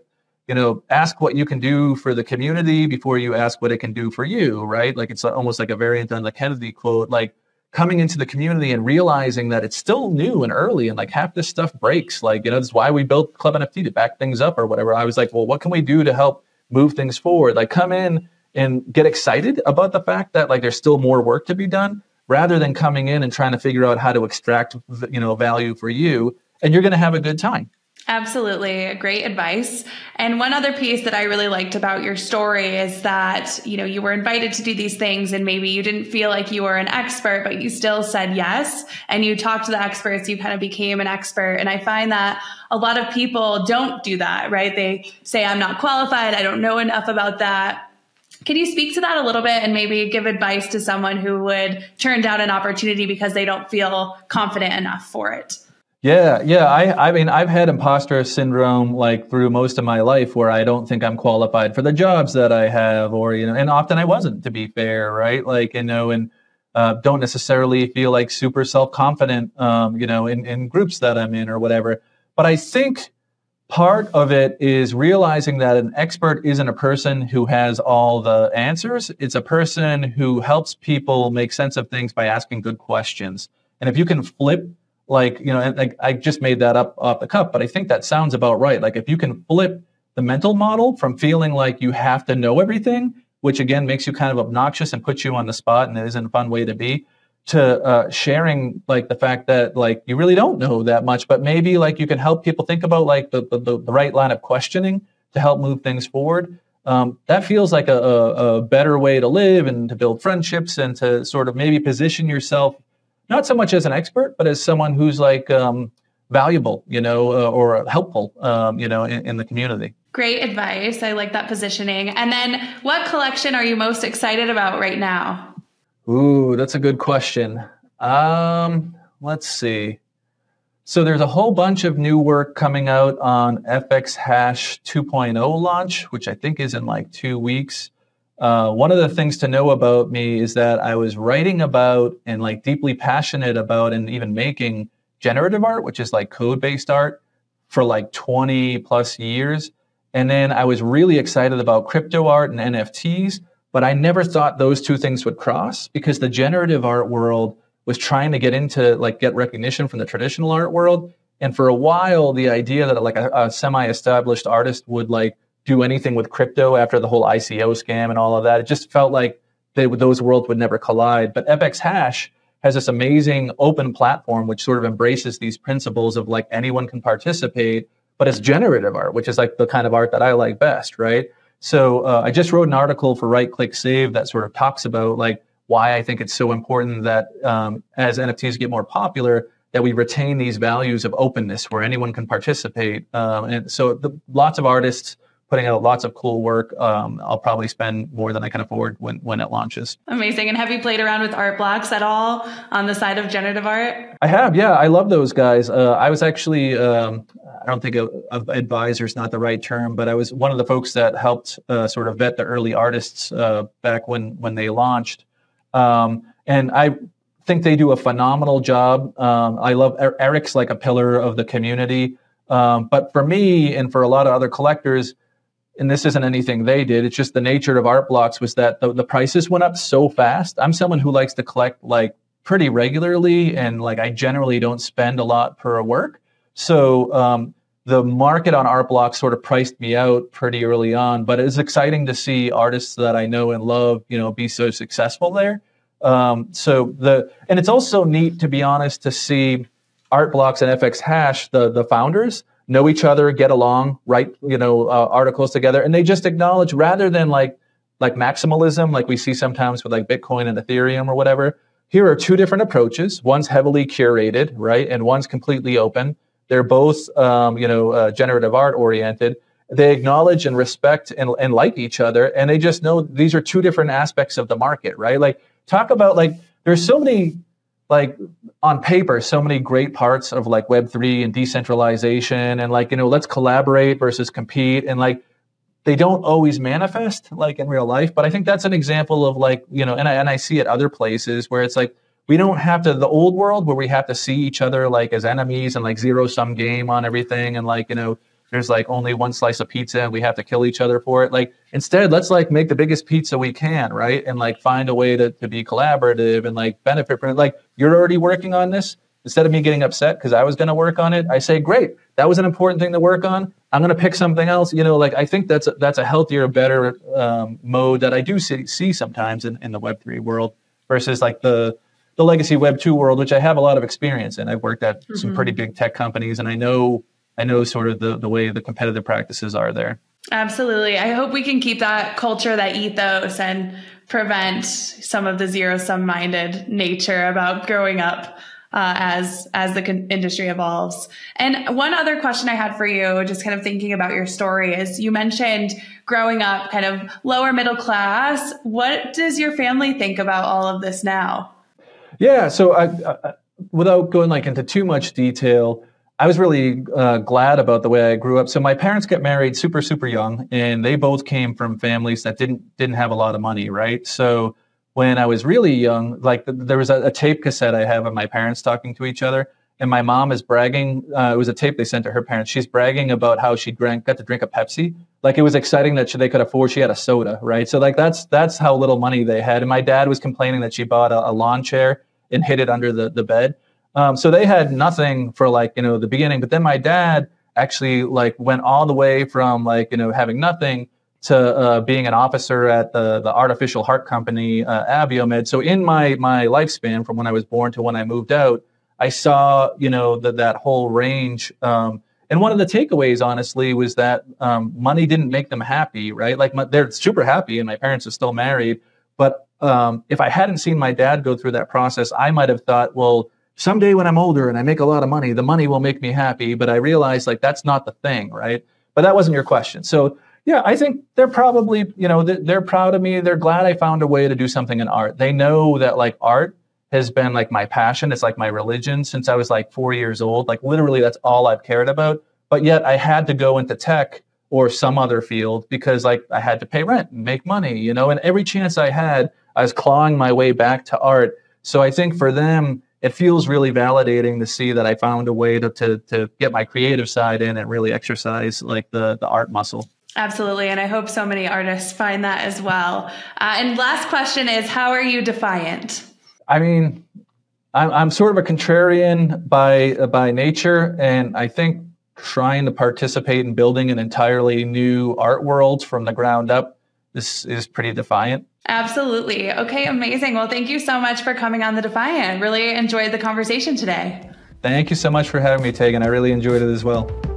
Speaker 2: ask what you can do for the community before you ask what it can do for you, right? Like it's almost like a variant on the Kennedy quote, like coming into the community and realizing that it's still new and early and like half this stuff breaks. Like, that's why we built Club NFT to back things up or whatever. I was like, well, what can we do to help move things forward? Like come in and get excited about the fact that like there's still more work to be done rather than coming in and trying to figure out how to extract, value for you. And you're going to have a good time.
Speaker 1: Absolutely. Great advice. And one other piece that I really liked about your story is that, you were invited to do these things and maybe you didn't feel like you were an expert, but you still said yes. And you talked to the experts, you kind of became an expert. And I find that a lot of people don't do that, right? They say, I'm not qualified. I don't know enough about that. Can you speak to that a little bit and maybe give advice to someone who would turn down an opportunity because they don't feel confident enough for it?
Speaker 2: Yeah. I mean, I've had imposter syndrome like through most of my life where I don't think I'm qualified for the jobs that I have, or, and often I wasn't, to be fair, right? Like, and don't necessarily feel like super self-confident, in groups that I'm in or whatever. But I think part of it is realizing that an expert isn't a person who has all the answers. It's a person who helps people make sense of things by asking good questions. And if you can flip, and I just made that up off the cuff, but I think that sounds about right. Like if you can flip the mental model from feeling like you have to know everything, which again makes you kind of obnoxious and puts you on the spot and it isn't a fun way to be, to sharing like the fact that like you really don't know that much, but maybe like you can help people think about like the right line of questioning to help move things forward. That feels like a better way to live and to build friendships and to sort of maybe position yourself not so much as an expert, but as someone who's like valuable, or helpful, in the community.
Speaker 1: Great advice. I like that positioning. And then what collection are you most excited about right now?
Speaker 2: Ooh, that's a good question. Let's see. So there's a whole bunch of new work coming out on FX Hash 2.0 launch, which I think is in like 2 weeks. One of the things to know about me is that I was writing about and like deeply passionate about and even making generative art, which is like code-based art, for like 20 plus years. And then I was really excited about crypto art and NFTs, but I never thought those two things would cross because the generative art world was trying to get into like get recognition from the traditional art world. And for a while, the idea that like a semi-established artist would like do anything with crypto after the whole ICO scam and all of that, it just felt like those worlds would never collide. But FX Hash has this amazing open platform which sort of embraces these principles of like anyone can participate, but it's generative art, which is like the kind of art that I like best, right? So I just wrote an article for Right Click Save that sort of talks about like why I think it's so important that as NFTs get more popular, that we retain these values of openness where anyone can participate. And so lots of artists putting out lots of cool work. I'll probably spend more than I can afford when it launches. Amazing.
Speaker 1: And have you played around with art blocks at all on the side of generative art?
Speaker 2: I have, yeah. I love those guys. I was actually, I don't think advisor is not the right term, but I was one of the folks that helped sort of vet the early artists back when they launched. And I think they do a phenomenal job. I love Eric's like a pillar of the community. But for me and for a lot of other collectors, and this isn't anything they did, it's just the nature of art blocks was that the prices went up so fast. I'm someone who likes to collect like pretty regularly, and like I generally don't spend a lot per work. So the market on art blocks sort of priced me out pretty early on, but it's exciting to see artists that I know and love, be so successful there. And it's also neat, to be honest, to see art blocks and FX Hash, the founders, know each other, get along, write, articles together. And they just acknowledge, rather than like maximalism, like we see sometimes with like Bitcoin and Ethereum or whatever, here are two different approaches. One's heavily curated, right? And one's completely open. They're both, generative art oriented. They acknowledge and respect and like each other. And they just know these are two different aspects of the market, right? Like, talk about, like, there's so many, like, on paper, so many great parts of like Web3 and decentralization and like, let's collaborate versus compete. And like, they don't always manifest like in real life. But I think that's an example of like, and I see it other places where it's like, we don't have to, the old world where we have to see each other like as enemies and like zero sum game on everything. And like, there's like only one slice of pizza and we have to kill each other for it. Like, instead, let's like make the biggest pizza we can, right? And like find a way to be collaborative and like benefit from it. Like, you're already working on this. Instead of me getting upset because I was going to work on it, I say, great, that was an important thing to work on. I'm going to pick something else. Like, I think that's a healthier, better mode that I do see sometimes in the Web3 world versus like the legacy Web 2 world, which I have a lot of experience in. I've worked at some pretty big tech companies, and I know sort of the way the competitive practices are there. Absolutely.
Speaker 1: I hope we can keep that culture, that ethos, and prevent some of the zero-sum minded nature about growing up as the industry evolves. And one other question I had for you, just kind of thinking about your story, is you mentioned growing up kind of lower middle class. What does your family think about all of this now?
Speaker 2: Yeah. So I without going like into too much detail, I was really glad about the way I grew up. So my parents got married super, super young, and they both came from families that didn't have a lot of money, right? So when I was really young, like there was a tape cassette I have of my parents talking to each other, and my mom is bragging. It was a tape they sent to her parents. She's bragging about how she got to drink a Pepsi. Like, it was exciting that they could afford. She had a soda, right? So like that's how little money they had. And my dad was complaining that she bought a lawn chair and hid it under the bed. So they had nothing for like, the beginning. But then my dad actually like went all the way from like, having nothing to being an officer at the artificial heart company, Abiomed. So in my lifespan, from when I was born to when I moved out, I saw, that whole range. And one of the takeaways, honestly, was that money didn't make them happy, right? Like, they're super happy, and my parents are still married. But if I hadn't seen my dad go through that process, I might have thought, well, someday when I'm older and I make a lot of money, the money will make me happy. But I realized, like, that's not the thing, right? But that wasn't your question. So yeah, I think they're probably, they're proud of me. They're glad I found a way to do something in art. They know that like art has been like my passion. It's like my religion since I was like 4 years old. Like, literally, that's all I've cared about. But yet I had to go into tech or some other field because like I had to pay rent and make money, and every chance I had, I was clawing my way back to art. So I think for them, it feels really validating to see that I found a way to get my creative side in and really exercise like the art muscle.
Speaker 1: Absolutely. And I hope so many artists find that as well. And last question is, how are you defiant?
Speaker 2: I mean, I'm sort of a contrarian by nature. And I think trying to participate in building an entirely new art world from the ground up, this is pretty defiant.
Speaker 1: Absolutely. Okay, amazing. Well, thank you so much for coming on The Defiant. Really enjoyed the conversation today.
Speaker 2: Thank you so much for having me, Tegan. I really enjoyed it as well.